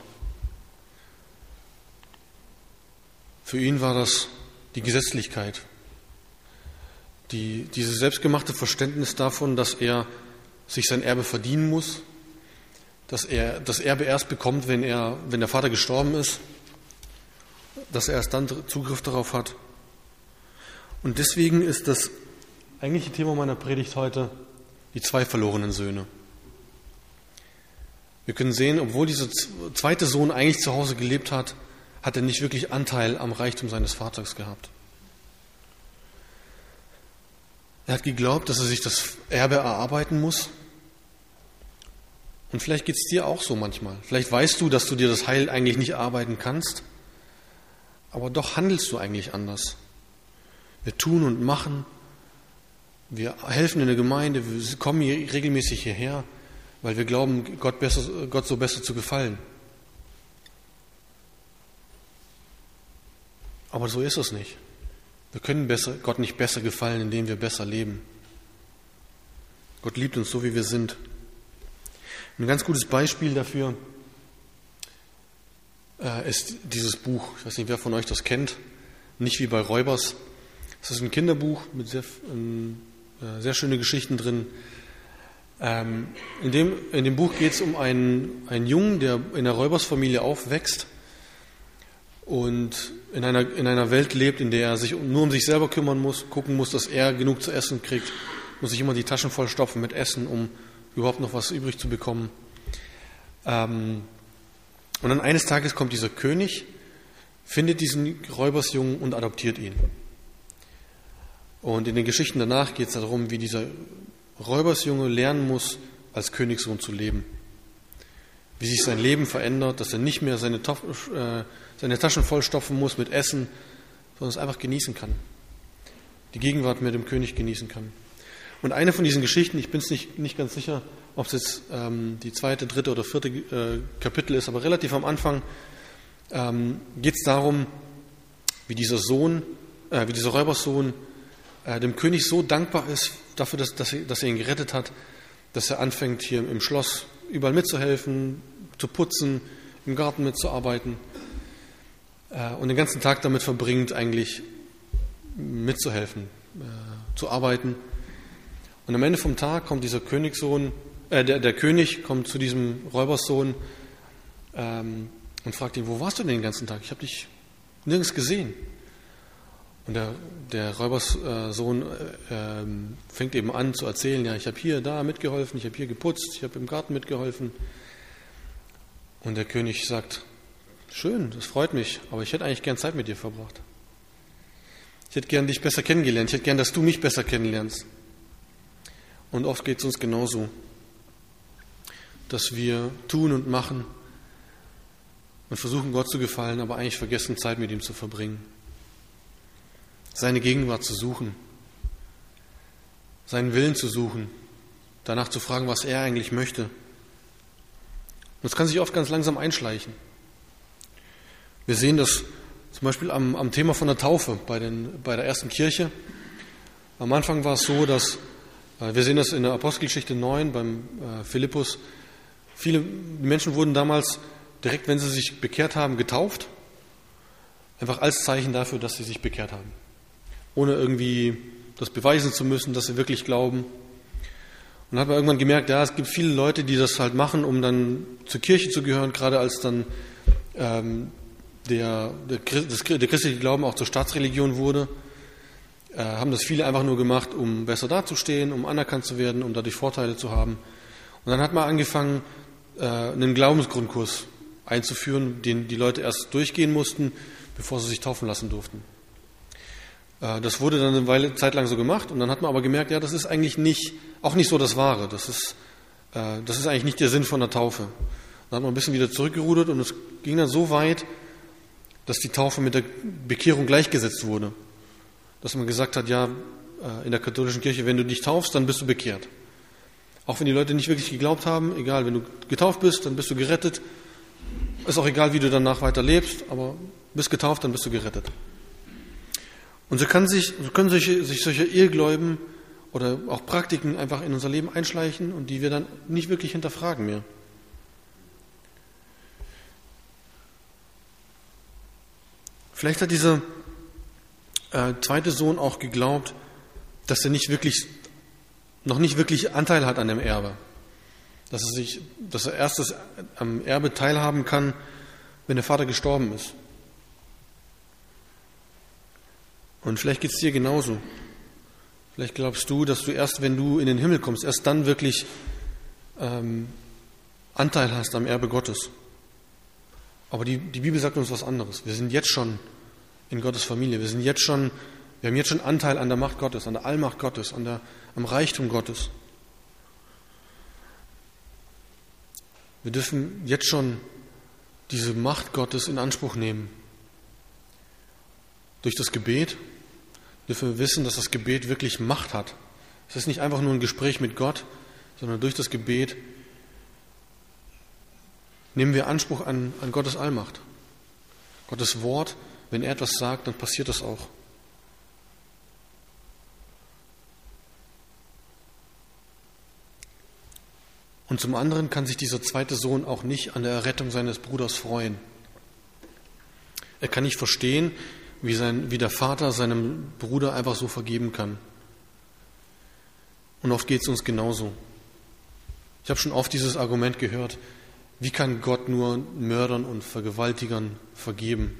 Für ihn war das die Gesetzlichkeit. Die, dieses selbstgemachte Verständnis davon, dass er sich sein Erbe verdienen muss, dass er das Erbe erst bekommt, wenn er, wenn der Vater gestorben ist, dass er erst dann Zugriff darauf hat. Und deswegen ist das eigentliche Thema meiner Predigt heute die zwei verlorenen Söhne. Wir können sehen, obwohl dieser zweite Sohn eigentlich zu Hause gelebt hat, hat er nicht wirklich Anteil am Reichtum seines Vaters gehabt. Er hat geglaubt, dass er sich das Erbe erarbeiten muss. Und vielleicht geht es dir auch so manchmal. Vielleicht weißt du, dass du dir das Heil eigentlich nicht erarbeiten kannst, aber doch handelst du eigentlich anders. Wir tun und machen, wir helfen in der Gemeinde, wir kommen hier regelmäßig hierher, weil wir glauben, Gott, besser, Gott so besser zu gefallen. Aber so ist es nicht. Wir können besser, Gott nicht besser gefallen, indem wir besser leben. Gott liebt uns so, wie wir sind. Ein ganz gutes Beispiel dafür äh, ist dieses Buch. Ich weiß nicht, wer von euch das kennt. Nicht wie bei Räubers. Es ist ein Kinderbuch mit sehr, äh, sehr schönen Geschichten drin. Ähm, in, dem, in dem Buch geht es um einen, einen Jungen, der in einer Räubersfamilie aufwächst und in einer, in einer Welt lebt, in der er sich nur um sich selber kümmern muss, gucken muss, dass er genug zu essen kriegt, muss sich immer die Taschen vollstopfen mit Essen, um überhaupt noch was übrig zu bekommen. Ähm, und dann eines Tages kommt dieser König, findet diesen Räubersjungen und adoptiert ihn. Und in den Geschichten danach geht es darum, wie dieser Räubersjunge lernen muss, als Königssohn zu leben. Wie sich sein Leben verändert, dass er nicht mehr seine, Tof- äh, seine Taschen vollstopfen muss mit Essen, sondern es einfach genießen kann. Die Gegenwart mit dem König genießen kann. Und eine von diesen Geschichten, ich bin es nicht, nicht ganz sicher, ob es jetzt ähm, die zweite, dritte oder vierte äh, Kapitel ist, aber relativ am Anfang ähm, geht es darum, wie dieser Sohn, äh, wie dieser Räuberssohn äh, dem König so dankbar ist dafür, dass, dass, er, dass er ihn gerettet hat, dass er anfängt, hier im Schloss überall mitzuhelfen, zu putzen, im Garten mitzuarbeiten äh, und den ganzen Tag damit verbringt, eigentlich mitzuhelfen, äh, zu arbeiten. Und am Ende vom Tag kommt dieser Königssohn, äh, der, der König kommt zu diesem Räuberssohn ähm, und fragt ihn, wo warst du denn den ganzen Tag? Ich habe dich nirgends gesehen. Und der, der Räuberssohn äh, äh, fängt eben an zu erzählen, ja, ich habe hier, da mitgeholfen, ich habe hier geputzt, ich habe im Garten mitgeholfen. Und der König sagt, schön, das freut mich, aber ich hätte eigentlich gern Zeit mit dir verbracht. Ich hätte gern dich besser kennengelernt, ich hätte gern, dass du mich besser kennenlernst. Und oft geht es uns genauso, dass wir tun und machen und versuchen, Gott zu gefallen, aber eigentlich vergessen, Zeit mit ihm zu verbringen. Seine Gegenwart zu suchen, seinen Willen zu suchen, danach zu fragen, was er eigentlich möchte. Und das kann sich oft ganz langsam einschleichen. Wir sehen das zum Beispiel am, am Thema von der Taufe bei, den, bei der ersten Kirche. Am Anfang war es so, dass wir sehen das in der Apostelgeschichte neun beim äh, Philippus. Viele Menschen wurden damals direkt, wenn sie sich bekehrt haben, getauft. Einfach als Zeichen dafür, dass sie sich bekehrt haben. Ohne irgendwie das beweisen zu müssen, dass sie wirklich glauben. Und dann hat man irgendwann gemerkt, ja, es gibt viele Leute, die das halt machen, um dann zur Kirche zu gehören, gerade als dann ähm, der, der, das, der christliche Glauben auch zur Staatsreligion wurde. Haben das viele einfach nur gemacht, um besser dazustehen, um anerkannt zu werden, um dadurch Vorteile zu haben. Und dann hat man angefangen, einen Glaubensgrundkurs einzuführen, den die Leute erst durchgehen mussten, bevor sie sich taufen lassen durften. Das wurde dann eine Weile Zeit lang so gemacht und dann hat man aber gemerkt, ja, das ist eigentlich nicht, auch nicht so das Wahre. Das ist, das ist eigentlich nicht der Sinn von der Taufe. Dann hat man ein bisschen wieder zurückgerudert und es ging dann so weit, dass die Taufe mit der Bekehrung gleichgesetzt wurde. Dass man gesagt hat, ja, in der katholischen Kirche, wenn du dich taufst, dann bist du bekehrt. Auch wenn die Leute nicht wirklich geglaubt haben, egal, wenn du getauft bist, dann bist du gerettet. Ist auch egal, wie du danach weiter lebst, aber bist getauft, dann bist du gerettet. Und so, kann sich, so können sich, sich solche Irrgläuben oder auch Praktiken einfach in unser Leben einschleichen und die wir dann nicht wirklich hinterfragen mehr. Vielleicht hat dieser äh, zweite Sohn auch geglaubt, dass er nicht wirklich, noch nicht wirklich Anteil hat an dem Erbe. Dass er, sich, dass er erst das, am Erbe teilhaben kann, wenn der Vater gestorben ist. Und vielleicht geht es dir genauso. Vielleicht glaubst du, dass du erst, wenn du in den Himmel kommst, erst dann wirklich ähm, Anteil hast am Erbe Gottes. Aber die, die Bibel sagt uns was anderes. Wir sind jetzt schon in Gottes Familie. Wir sind jetzt schon, wir haben jetzt schon Anteil an der Macht Gottes, an der Allmacht Gottes, an der, am Reichtum Gottes. Wir dürfen jetzt schon diese Macht Gottes in Anspruch nehmen. Durch das Gebet dürfen wir wissen, dass das Gebet wirklich Macht hat. Es ist nicht einfach nur ein Gespräch mit Gott, sondern durch das Gebet nehmen wir Anspruch an, an Gottes Allmacht. Gottes Wort, wenn er etwas sagt, dann passiert das auch. Und zum anderen kann sich dieser zweite Sohn auch nicht an der Errettung seines Bruders freuen. Er kann nicht verstehen, wie, sein, wie der Vater seinem Bruder einfach so vergeben kann. Und oft geht es uns genauso. Ich habe schon oft dieses Argument gehört, wie kann Gott nur Mördern und Vergewaltigern vergeben?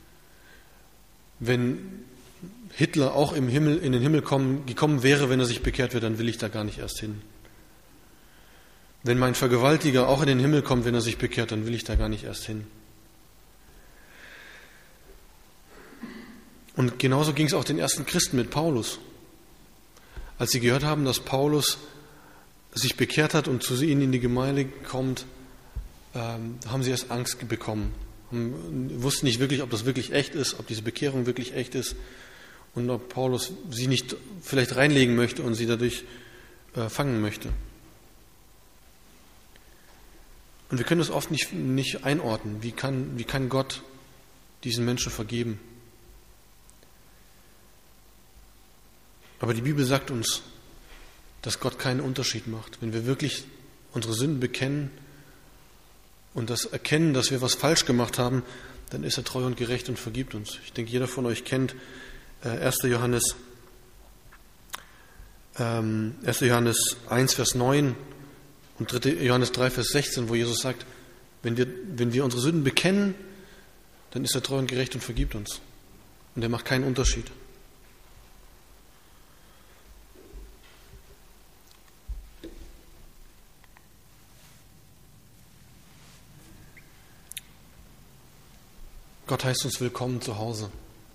Wenn Hitler auch im Himmel, in den Himmel kommen, gekommen wäre, wenn er sich bekehrt wird, dann will ich da gar nicht erst hin. Wenn mein Vergewaltiger auch in den Himmel kommt, wenn er sich bekehrt, dann will ich da gar nicht erst hin. Und genauso ging es auch den ersten Christen mit Paulus. Als sie gehört haben, dass Paulus sich bekehrt hat und zu ihnen in die Gemeinde kommt, ähm, haben sie erst Angst bekommen. Haben, wussten nicht wirklich, ob das wirklich echt ist, ob diese Bekehrung wirklich echt ist und ob Paulus sie nicht vielleicht reinlegen möchte und sie dadurch äh, fangen möchte. Und wir können das oft nicht, nicht einordnen. Wie kann, wie kann Gott diesen Menschen vergeben? Aber die Bibel sagt uns, dass Gott keinen Unterschied macht. Wenn wir wirklich unsere Sünden bekennen und das erkennen, dass wir was falsch gemacht haben, dann ist er treu und gerecht und vergibt uns. Ich denke, jeder von euch kennt äh, erster Johannes, ähm, erster Johannes eins, Vers neun und dritter Johannes drei, Vers sechzehn, wo Jesus sagt, wenn wir, wenn wir unsere Sünden bekennen, dann ist er treu und gerecht und vergibt uns. Und er macht keinen Unterschied. Gott heißt uns willkommen zu Hause.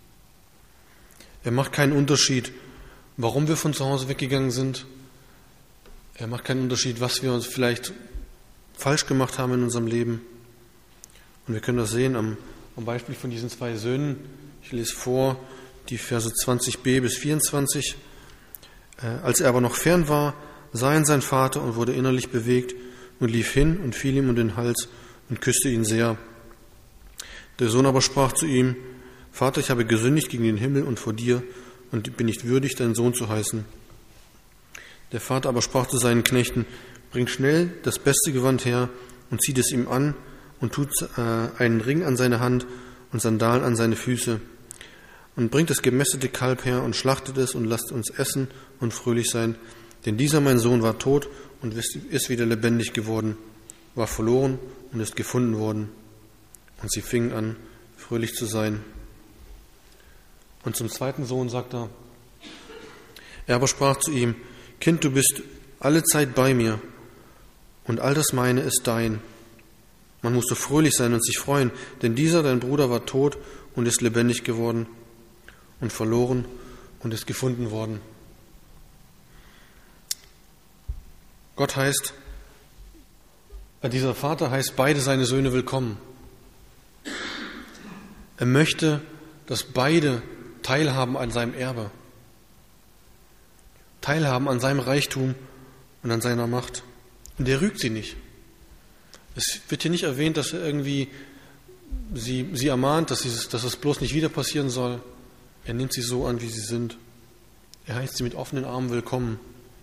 Er macht keinen Unterschied, warum wir von zu Hause weggegangen sind. Er macht keinen Unterschied, was wir uns vielleicht falsch gemacht haben in unserem Leben. Und wir können das sehen am, am Beispiel von diesen zwei Söhnen. Ich lese vor, die Verse zwanzig b bis vierundzwanzig. Äh, als er aber noch fern war, sah ihn sein Vater und wurde innerlich bewegt und lief hin und fiel ihm um den Hals und küsste ihn sehr. Der Sohn aber sprach zu ihm, Vater, ich habe gesündigt gegen den Himmel und vor dir und bin nicht würdig, dein Sohn zu heißen. Der Vater aber sprach zu seinen Knechten, bringt schnell das beste Gewand her und zieht es ihm an und tut äh, einen Ring an seine Hand und Sandalen an seine Füße und bringt das gemästete Kalb her und schlachtet es und lasst uns essen und fröhlich sein. Denn dieser mein Sohn war tot und ist wieder lebendig geworden, war verloren und ist gefunden worden. Und sie fingen an, fröhlich zu sein. Und zum zweiten Sohn sagt er, er aber sprach zu ihm, Kind, du bist alle Zeit bei mir und all das meine ist dein. Man musste fröhlich sein und sich freuen, denn dieser, dein Bruder, war tot und ist lebendig geworden und verloren und ist gefunden worden. Gott heißt, dieser Vater heißt beide seine Söhne willkommen. Er möchte, dass beide teilhaben an seinem Erbe, teilhaben an seinem Reichtum und an seiner Macht. Und er rügt sie nicht. Es wird hier nicht erwähnt, dass er irgendwie sie, sie ermahnt, dass, sie, dass es bloß nicht wieder passieren soll. Er nimmt sie so an, wie sie sind. Er heißt sie mit offenen Armen willkommen.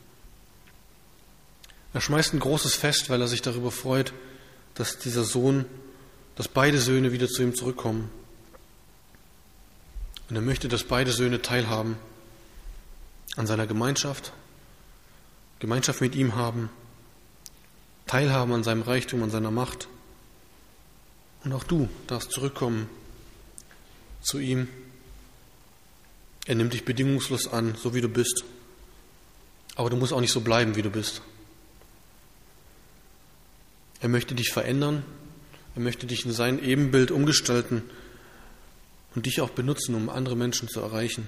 Er schmeißt ein großes Fest, weil er sich darüber freut, dass dieser Sohn, dass beide Söhne wieder zu ihm zurückkommen. Und er möchte, dass beide Söhne teilhaben an seiner Gemeinschaft, Gemeinschaft mit ihm haben, teilhaben an seinem Reichtum, an seiner Macht. Und auch du darfst zurückkommen zu ihm. Er nimmt dich bedingungslos an, so wie du bist. Aber du musst auch nicht so bleiben, wie du bist. Er möchte dich verändern. Er möchte dich in sein Ebenbild umgestalten und dich auch benutzen, um andere Menschen zu erreichen.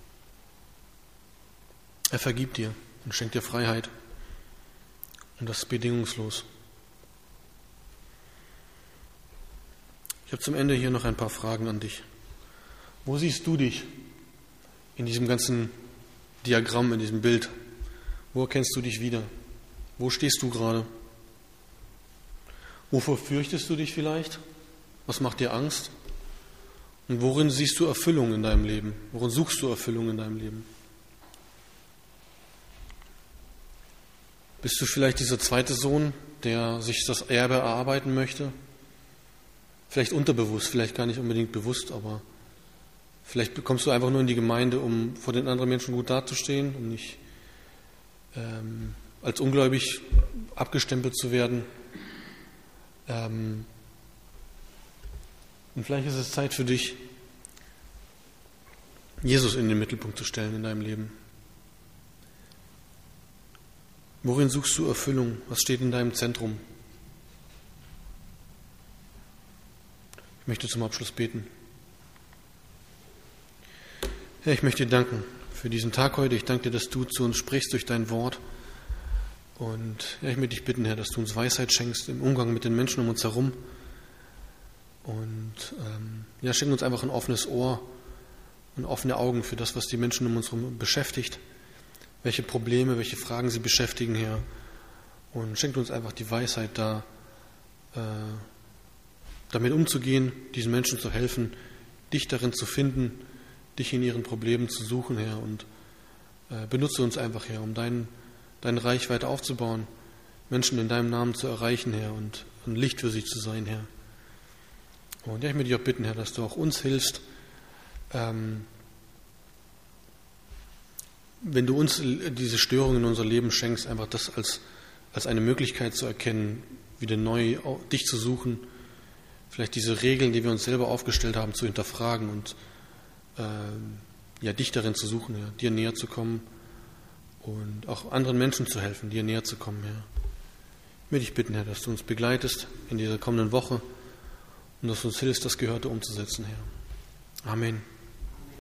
Er vergibt dir und schenkt dir Freiheit. Und das ist bedingungslos. Ich habe zum Ende hier noch ein paar Fragen an dich. Wo siehst du dich in diesem ganzen Diagramm, in diesem Bild? Wo erkennst du dich wieder? Wo stehst du gerade? Wovor fürchtest du dich vielleicht? Was macht dir Angst? Und worin siehst du Erfüllung in deinem Leben? Worin suchst du Erfüllung in deinem Leben? Bist du vielleicht dieser zweite Sohn, der sich das Erbe erarbeiten möchte? Vielleicht unterbewusst, vielleicht gar nicht unbedingt bewusst, aber vielleicht kommst du einfach nur in die Gemeinde, um vor den anderen Menschen gut dazustehen, um nicht ähm, als ungläubig abgestempelt zu werden. Ähm, und vielleicht ist es Zeit für dich, Jesus in den Mittelpunkt zu stellen in deinem Leben. Worin suchst du Erfüllung? Was steht in deinem Zentrum? Ich möchte zum Abschluss beten. Herr, ich möchte dir danken für diesen Tag heute. Ich danke dir, dass du zu uns sprichst durch dein Wort. Und ja, ich möchte dich bitten, Herr, dass du uns Weisheit schenkst im Umgang mit den Menschen um uns herum. Und ähm, ja, schenk uns einfach ein offenes Ohr und offene Augen für das, was die Menschen um uns herum beschäftigt. Welche Probleme, welche Fragen sie beschäftigen, Herr. Und schenk uns einfach die Weisheit, da äh, damit umzugehen, diesen Menschen zu helfen, dich darin zu finden, dich in ihren Problemen zu suchen, Herr. Und äh, benutze uns einfach, Herr, um dein, dein Reich weiter aufzubauen, Menschen in deinem Namen zu erreichen, Herr, und ein Licht für sie zu sein, Herr. Und ja, ich möchte dich auch bitten, Herr, dass du auch uns hilfst, ähm, wenn du uns diese Störungen in unser Leben schenkst, einfach das als, als eine Möglichkeit zu erkennen, wieder neu dich zu suchen, vielleicht diese Regeln, die wir uns selber aufgestellt haben, zu hinterfragen und äh, ja, dich darin zu suchen, ja, dir näher zu kommen und auch anderen Menschen zu helfen, dir näher zu kommen. Ja. Ich möchte dich bitten, Herr, dass du uns begleitest in dieser kommenden Woche und dass du uns hilfst, das Gehörte umzusetzen, Herr. Amen.